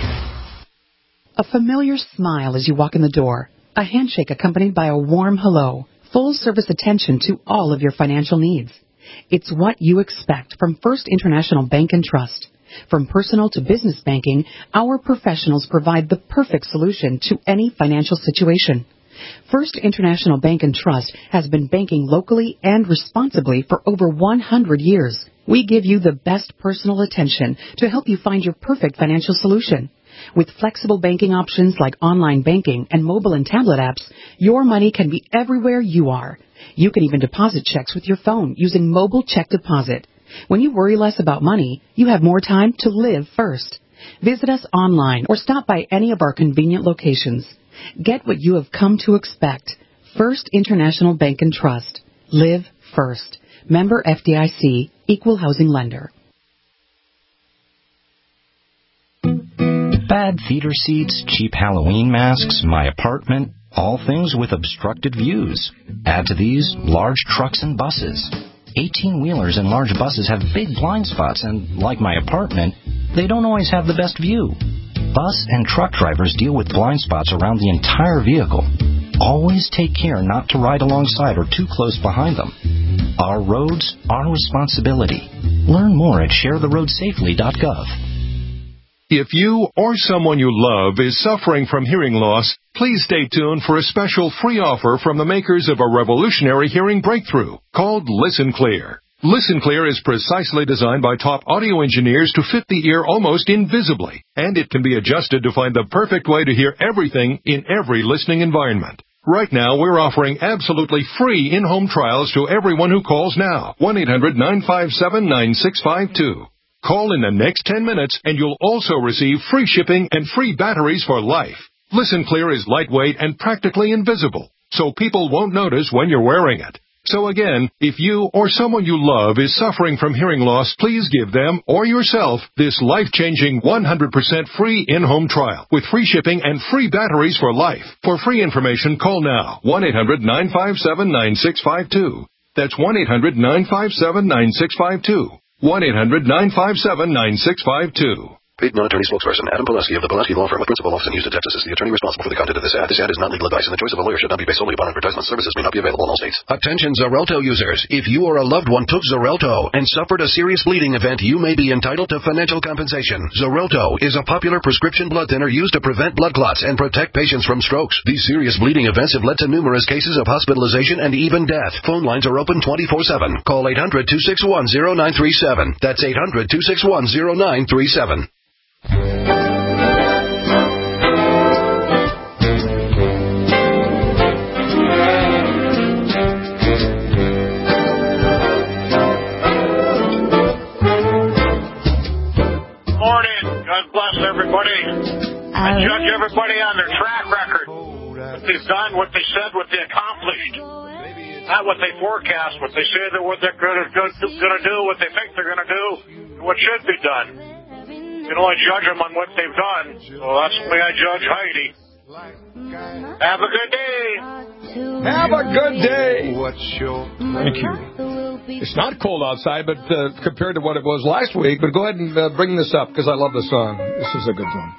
A familiar smile as you walk in the door, a handshake accompanied by a warm hello, full-service attention to all of your financial needs. It's what you expect from First International Bank and Trust. From personal to business banking, our professionals provide the perfect solution to any financial situation. First International Bank and Trust has been banking locally and responsibly for over one hundred years. We give you the best personal attention to help you find your perfect financial solution. With flexible banking options like online banking and mobile and tablet apps, your money can be everywhere you are. You can even deposit checks with your phone using mobile check deposit. When you worry less about money, you have more time to live first. Visit us online or stop by any of our convenient locations. Get what you have come to expect. First International Bank and Trust. Live first. Member F D I C, Equal Housing Lender. Bad theater seats, cheap Halloween masks, my apartment, all things with obstructed views. Add to these large trucks and buses. eighteen-wheelers and large buses have big blind spots, and like my apartment, they don't always have the best view. Bus and truck drivers deal with blind spots around the entire vehicle. Always take care not to ride alongside or too close behind them. Our roads, our responsibility. Learn more at share the road safely dot gov. If you or someone you love is suffering from hearing loss, please stay tuned for a special free offer from the makers of a revolutionary hearing breakthrough called Listen Clear. Listen Clear is precisely designed by top audio engineers to fit the ear almost invisibly, and it can be adjusted to find the perfect way to hear everything in every listening environment. Right now, we're offering absolutely free in-home trials to everyone who calls now. one eight hundred nine five seven nine six five two. Call in the next ten minutes, and you'll also receive free shipping and free batteries for life. Listen Clear is lightweight and practically invisible, so people won't notice when you're wearing it. So again, if you or someone you love is suffering from hearing loss, please give them or yourself this life-changing one hundred percent free in-home trial with free shipping and free batteries for life. For free information, call now, one eight hundred nine five seven nine six five two. That's one eight hundred nine five seven nine six five two. one eight hundred nine five seven nine six five two. Paid non-attorney spokesperson Adam Pulaski of the Pulaski Law Firm with principal office in Houston, Texas is the attorney responsible for the content of this ad. This ad is not legal advice, and the choice of a lawyer should not be based solely upon advertisement. Services may not be available in all states. Attention Xarelto users. If you or a loved one took Xarelto and suffered a serious bleeding event, you may be entitled to financial compensation. Xarelto is a popular prescription blood thinner used to prevent blood clots and protect patients from strokes. These serious bleeding events have led to numerous cases of hospitalization and even death. Phone lines are open twenty-four seven. Call eight hundred two six one zero nine three seven. That's eight hundred two six one zero nine three seven. Everybody, I judge everybody on their track record, what they've done, what they said, what they accomplished, not what they forecast, what they say that what they're going to do, what they think they're going to do, and what should be done. You can only judge them on what they've done, so that's the way I judge Heidi. Have a good day. Have a good day. Thank you. It's not cold outside, but uh, compared to what it was last week. But go ahead and uh, bring this up, because I love the song. This is a good one.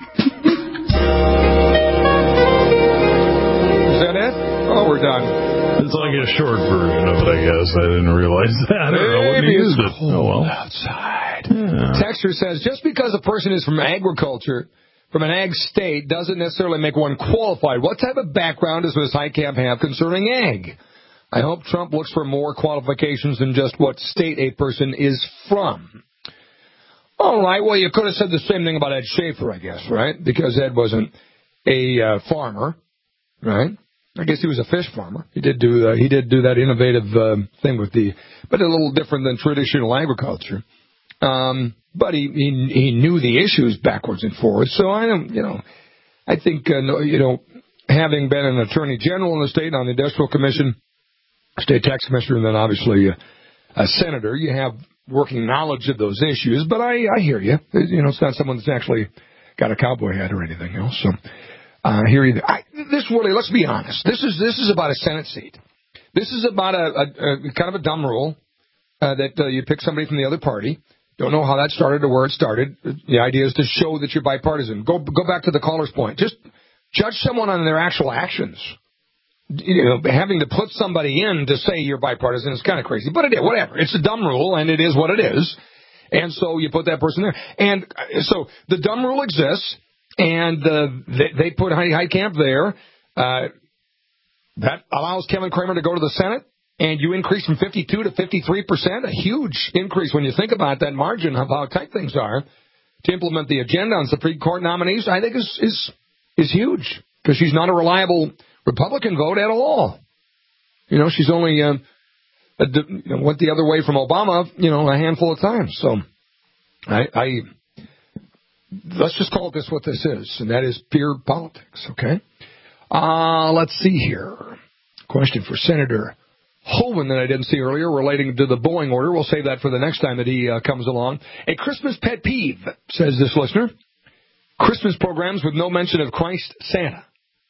Is that it? Oh, we're done. It's like a short version of it, I guess. I didn't realize that. I don't know when you used it. Oh, well. Outside. Yeah. Texture says, just because a person is from agriculture, from an ag state, doesn't necessarily make one qualified. What type of background does Miz Heitkamp have concerning ag? I hope Trump looks for more qualifications than just what state a person is from. All right, well, you could have said the same thing about Ed Schaefer, I guess, right? Because Ed wasn't a uh, farmer, right? I guess he was a fish farmer. He did do uh, he did do that innovative uh, thing with the, but a little different than traditional agriculture. Um, but he, he he knew the issues backwards and forwards. So I don't, you know, I think uh, no, you know, having been an attorney general in the state on the Industrial Commission, state tax commissioner, and then obviously a, a senator, you have working knowledge of those issues. But I I hear you. You know, it's not someone that's actually got a cowboy hat or anything else. So. Uh, here either. I, this really, let's be honest. This is this is about a Senate seat. This is about a, a, a kind of a dumb rule uh, that uh, you pick somebody from the other party. Don't know how that started or where it started. The idea is to show that you're bipartisan. Go go back to the caller's point. Just judge someone on their actual actions. You know, having to put somebody in to say you're bipartisan is kind of crazy. But it is, whatever. It's a dumb rule, and it is what it is. And so you put that person there. And so the dumb rule exists. And uh, they, they put Heidi Heitkamp there. Uh, that allows Kevin Cramer to go to the Senate, and you increase from fifty-two to fifty-three percent, a huge increase when you think about that margin of how tight things are. To implement the agenda on Supreme Court nominees, I think is is, is huge, because she's not a reliable Republican vote at all. You know, she's only uh, a, you know, went the other way from Obama, you know, a handful of times. So I... I Let's just call this what this is, and that is pure politics, okay? Uh, let's see here. Question for Senator Hoeven that I didn't see earlier relating to the Boeing order. We'll save that for the next time that he uh, comes along. A Christmas pet peeve, says this listener. Christmas programs with no mention of Christ Santa.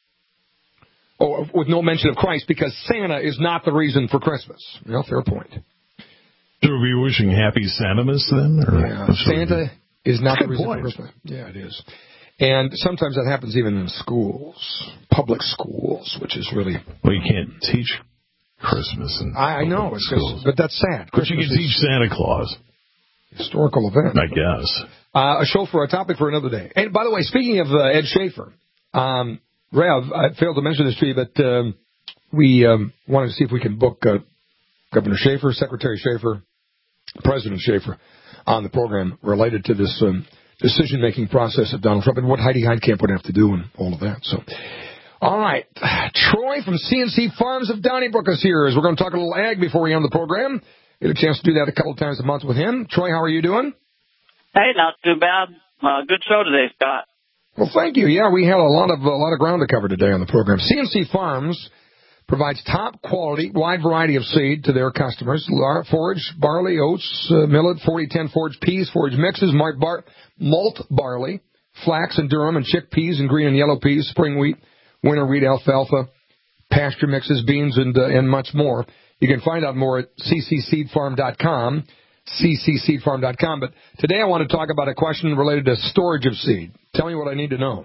Or with no mention of Christ, because Santa is not the reason for Christmas. Well, fair point. Should we be wishing happy Santamas then? Or yeah, Santa... is not the reason point. for Christmas. Yeah, it is. And sometimes that happens even in schools, public schools, which is really... Well, you can't teach Christmas in I, I know, it's just, but that's sad. But you can teach Santa Claus. Historical event. I guess. Uh, a show for a topic for another day. And by the way, speaking of uh, Ed Schaefer, um, Rev, I failed to mention this to you, but um, we um, wanted to see if we can book uh, Governor Schaefer, Secretary Schaefer, President Schaefer, on the program related to this um, decision-making process of Donald Trump and what Heidi Heitkamp would have to do and all of that. So, all right. Troy from C and C Farms of Donnybrook is here. As we're going to talk a little ag before we end the program. Get a chance to do that a couple times a month with him. Troy, how are you doing? Hey, not too bad. Uh, good show today, Scott. Well, thank you. Yeah, we had a lot of a lot of ground to cover today on the program. C and C Farms provides top-quality, wide variety of seed to their customers. Forage, barley, oats, uh, millet, forty ten forage peas, forage mixes, malt, bar- malt barley, flax and durum, and chickpeas and green and yellow peas, spring wheat, winter wheat, alfalfa, pasture mixes, beans, and uh, and much more. You can find out more at c c seed farm dot com, c c seed farm dot com. But today I want to talk about a question related to storage of seed. Tell me what I need to know.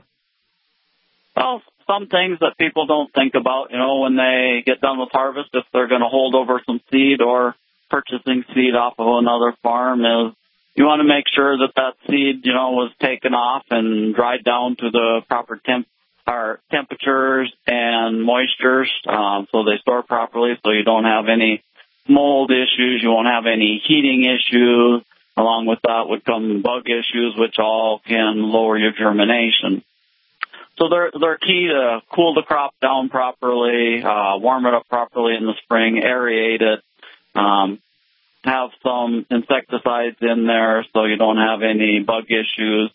Well, some things that people don't think about, you know, when they get done with harvest, if they're going to hold over some seed or purchasing seed off of another farm, is you want to make sure that that seed, you know, was taken off and dried down to the proper temp or temperatures and moistures, um, so they store properly, so you don't have any mold issues, you won't have any heating issues. Along with that would come bug issues, which all can lower your germination. So they're they're key to cool the crop down properly, uh, warm it up properly in the spring, aerate it, um, have some insecticides in there so you don't have any bug issues.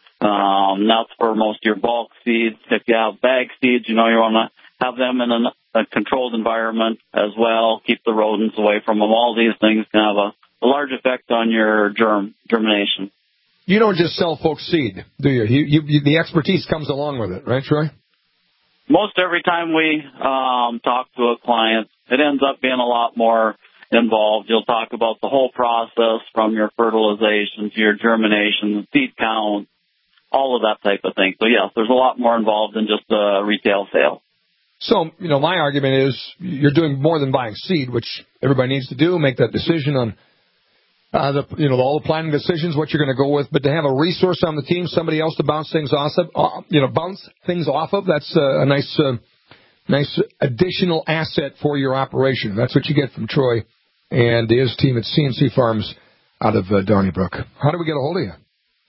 Um, that's for most of your bulk seeds. If you have bag seeds, you know you want to have them in a, a controlled environment as well. Keep the rodents away from them. All these things can have a, a large effect on your germ germination. You don't just sell folks seed, do you? You, you, you? The expertise comes along with it, right, Troy? Most every time we um, talk to a client, it ends up being a lot more involved. You'll talk about the whole process from your fertilization to your germination, seed count, all of that type of thing. So, yes, there's a lot more involved than just a retail sale. So, you know, my argument is you're doing more than buying seed, which everybody needs to do, make that decision on Uh, the, you know, all the planning decisions, what you're going to go with, but to have a resource on the team, somebody else to bounce things off of, uh, you know, bounce things off of, that's uh, a nice, uh, nice additional asset for your operation. That's what you get from Troy and his team at C and C Farms out of uh, Donnybrook. How do we get a hold of you?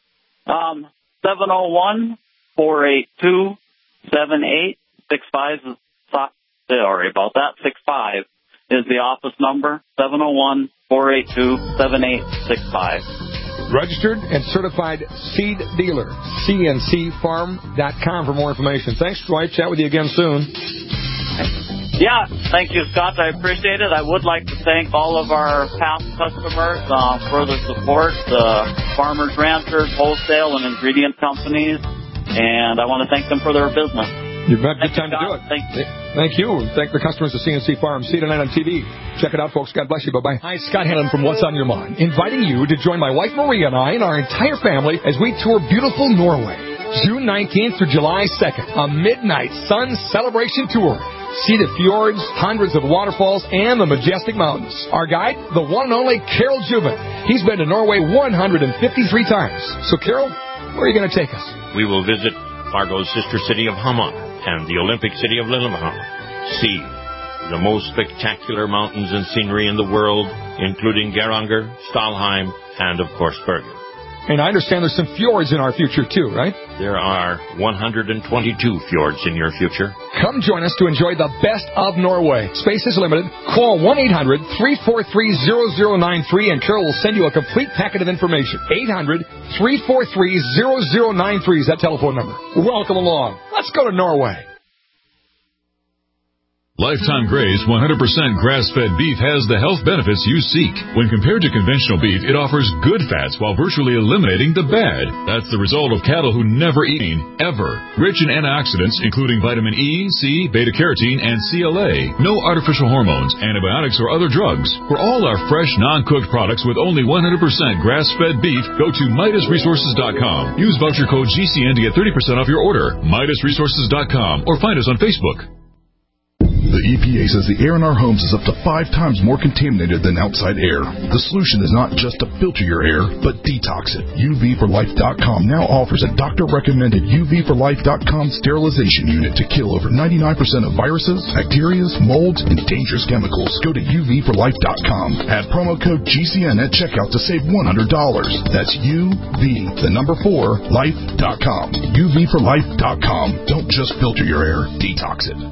Um, seven oh one, four eight two, seven eight six five sorry about that, six five is the office number, seven oh one, four eight two, seven eight six five. Registered and certified seed dealer, C N C farm dot com for more information. Thanks, Troy. Chat with you again soon. Yeah, thank you, Scott. I appreciate it. I would like to thank all of our past customers uh, for the support, the farmers, ranchers, wholesale, and ingredient companies, and I want to thank them for their business. You've got a good time to do it. Thank you. Thank you. Thank the customers of C N C Farms. See you tonight on T V. Check it out, folks. God bless you. Bye-bye. Hi, Scott Hannon from What's on Your Mind, inviting you to join my wife Maria and I and our entire family as we tour beautiful Norway. June nineteenth through July second, a midnight sun celebration tour. See the fjords, hundreds of waterfalls, and the majestic mountains. Our guide, the one and only Carol Jubin. He's been to Norway one hundred fifty-three times. So, Carol, where are you going to take us? We will visit Fargo's sister city of Hamar and the Olympic city of Lillehammer. See the most spectacular mountains and scenery in the world, including Geiranger, Stalheim, and, of course, Bergen. And I understand there's some fjords in our future, too, right? There are one hundred twenty-two fjords in your future. Come join us to enjoy the best of Norway. Space is limited. Call one eight hundred, three four three, zero zero nine three and Carol will send you a complete packet of information. eight hundred, three four three, zero zero nine three is that telephone number. Welcome along. Let's go to Norway. Lifetime Graze one hundred percent grass-fed beef has the health benefits you seek. When compared to conventional beef, it offers good fats while virtually eliminating the bad. That's the result of cattle who never eat, ever. Rich in antioxidants, including vitamin E, C, beta-carotene, and C L A. No artificial hormones, antibiotics, or other drugs. For all our fresh, non-cooked products with only one hundred percent grass-fed beef, go to Midas Resources dot com. Use voucher code G C N to get thirty percent off your order. Midas Resources dot com or find us on Facebook. The E P A says the air in our homes is up to five times more contaminated than outside air. The solution is not just to filter your air, but detox it. U V for life dot com now offers a doctor-recommended U V for life dot com sterilization unit to kill over ninety-nine percent of viruses, bacteria, molds, and dangerous chemicals. Go to U V for life dot com. Add promo code G C N at checkout to save one hundred dollars. That's U V, the number four, life dot com. U V for life dot com. Don't just filter your air, detox it.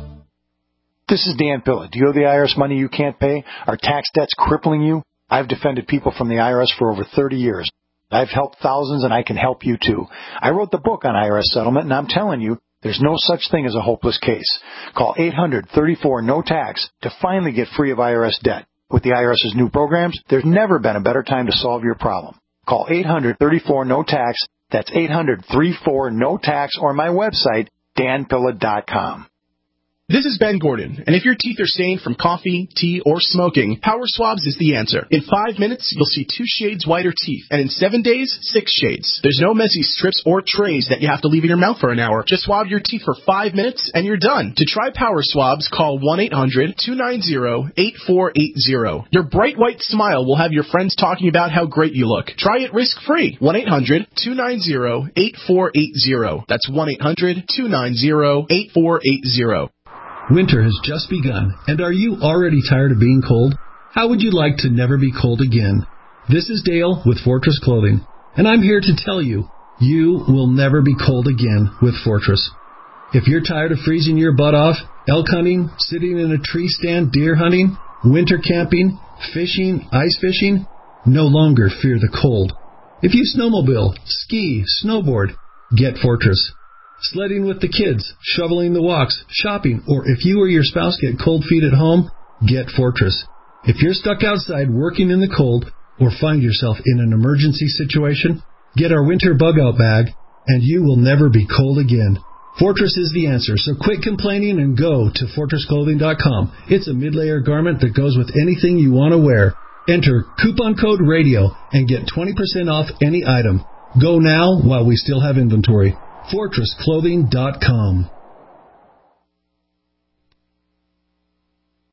This is Dan Pilla. Do you owe the I R S money you can't pay? Are tax debts crippling you? I've defended people from the I R S for over thirty years. I've helped thousands, and I can help you, too. I wrote the book on I R S settlement, and I'm telling you, there's no such thing as a hopeless case. Call eight hundred, thirty-four, no tax to finally get free of I R S debt. With the I R S's new programs, there's never been a better time to solve your problem. Call eight hundred, thirty-four, no tax. That's eight hundred, thirty-four, no tax, or my website, dan pilla dot com. This is Ben Gordon, and if your teeth are stained from coffee, tea, or smoking, Power Swabs is the answer. In five minutes, you'll see two shades whiter teeth, and in seven days, six shades. There's no messy strips or trays that you have to leave in your mouth for an hour. Just swab your teeth for five minutes, and you're done. To try Power Swabs, call one eight hundred, two nine zero, eight four eight zero. Your bright white smile will have your friends talking about how great you look. Try it risk-free. one eight hundred, two nine zero, eight four eight zero. That's one eight hundred, two nine zero, eight four eight zero. Winter has just begun, and are you already tired of being cold? How would you like to never be cold again? This is Dale with Fortress Clothing, and I'm here to tell you, you will never be cold again with Fortress. If you're tired of freezing your butt off, elk hunting, sitting in a tree stand, deer hunting, winter camping, fishing, ice fishing, no longer fear the cold. If you snowmobile, ski, snowboard, get Fortress. Sledding with the kids, shoveling the walks, shopping, or if you or your spouse get cold feet at home, get Fortress. If you're stuck outside working in the cold or find yourself in an emergency situation, get our winter bug-out bag, and you will never be cold again. Fortress is the answer, so quit complaining and go to fortress clothing dot com. It's a mid-layer garment that goes with anything you want to wear. Enter coupon code RADIO and get twenty percent off any item. Go now while we still have inventory. fortress clothing dot com.